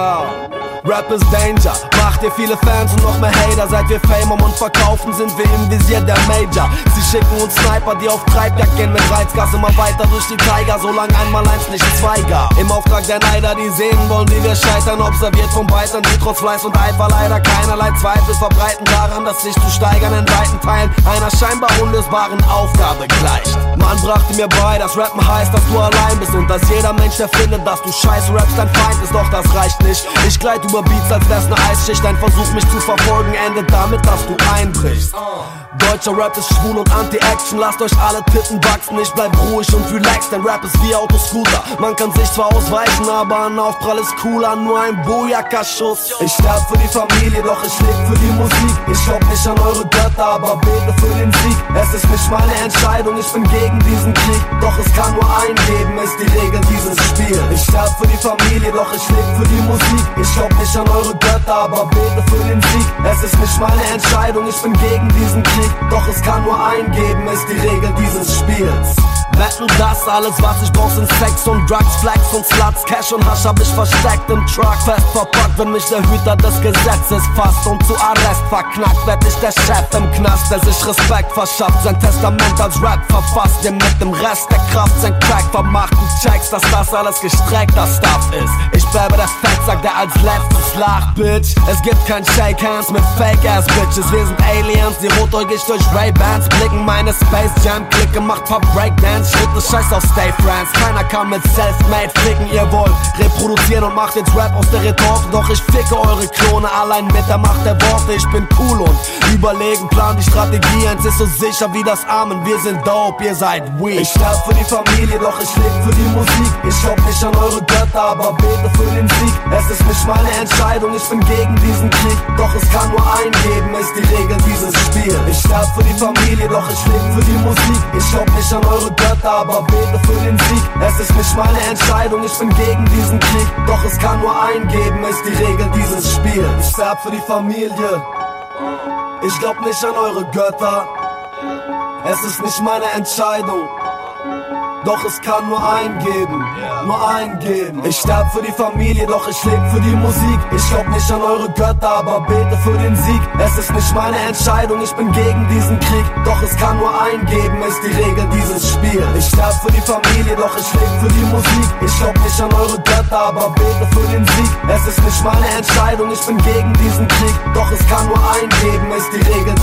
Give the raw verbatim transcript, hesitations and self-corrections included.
Ja, Rap ist Danger, macht ihr viele Fans und noch mehr Hater. Seit wir Fame um und verkaufen, sind wir im Visier der Major. Sie schicken uns Sniper, die auf Treibjagd gehen mit Reizgas. Immer weiter durch die Tiger, solange einmal eins nicht zwei gab. Im Auftrag der Neider, die sehen wollen, wie wir scheitern. Observiert vom Beitern, die trotz Fleiß und Eifer leider keinerlei Zweifel verbreiten daran, dass sich zu steigern in weiten Teilen einer scheinbar unlösbaren Aufgabe gleicht. Man brachte mir bei, dass Rappen heißt, dass du allein bist und dass jeder Mensch, der findet, dass du scheiße rappst, dein Feind ist. Doch das reicht nicht. Ich gleit über Beats, als wär's ne Eisschicht. Ein Versuch, mich zu verfolgen, endet damit, dass du einbrichst. Deutscher Rap ist schwul und Anti-Action. Lasst euch alle Titten wachsen. Ich bleib ruhig und relaxed, denn Rap ist wie Autoscooter. Man kann sich zwar ausweichen, aber ein Aufprall ist cooler. Nur ein Booyaka-Schuss. Ich sterb für die Familie, doch ich leb für die Musik. Ich glaub nicht an eure Götter, aber bete für den Sieg. Es ist nicht meine Entscheidung, ich bin gegen diesen Krieg. Doch es kann nur einen geben, ist die Regel dieses Spiels. Ich sterb für die Familie, doch ich leb für die Musik. Ich glaub nicht an eure Götter, aber bete für den Sieg. Es ist nicht meine Entscheidung, ich bin gegen diesen Krieg. Doch es kann nur einen geben, ist die Regel dieses Spiels. Wetten, das alles, was ich brauch, sind Sex und Drugs, Flex und Sluts, Cash und Hasch hab ich versteckt im Truck. Fest verpackt, wenn mich der Hüter des Gesetzes fasst und zu Arrest verknackt, werd ich der Chef im Knast, der sich Respekt verschafft, sein Testament als Rap verfasst, der mit dem Rest der Kraft sein Crack vermacht. Du checkst, dass das alles gestreckter Stuff ist. Ich bleibe der Fettsack, der als letztes lacht, Bitch. Es gibt kein Shake Hands mit Fake-Ass Bitches. Wir sind Aliens, die rotäugig durch Ray-Bans blicken. Meine Space Jam-Clique macht paar Breakdance. Schritt ist scheiß auf Stay Friends. Keiner kann mit Selfmade ficken. Ihr wollt reproduzieren und macht jetzt Rap aus der Retorte. Doch ich ficke eure Klone allein mit der Macht der Worte. Ich bin cool und überlegen, plan die Strategie. Eins ist so sicher wie das Amen. Wir sind dope, ihr seid weak. Ich sterb für die Familie, doch ich leb für die Musik. Ich glaub nicht an eure Götter, aber bete für den Sieg. Es ist nicht meine Entscheidung, ich bin gegen diesen Krieg. Doch es kann nur einen geben, ist die Regel dieses Spiels. Ich sterb für die Familie, doch ich leb für die Musik. Ich glaub nicht an eure Götter, aber bete für den Sieg. Es ist nicht meine Entscheidung, ich bin gegen diesen Krieg. Doch es kann nur einen geben, ist die Regel dieses Spiels. Ich sterb für die Familie. Ich glaub nicht an eure Götter. Es ist nicht meine Entscheidung. Doch es kann nur einen geben, nur einen geben. Ich sterb für die Familie, doch ich leb für die Musik. Ich glaub nicht an eure Götter, aber bete für den Sieg. Es ist nicht meine Entscheidung, ich bin gegen diesen Krieg. Doch es kann nur einen geben, ist die Regel dieses Spiels. Ich sterb für die Familie, doch ich leb für die Musik. Ich glaub nicht an eure Götter, aber bete für den Sieg. Es ist nicht meine Entscheidung, ich bin gegen diesen Krieg. Doch es kann nur einen geben, ist die Regel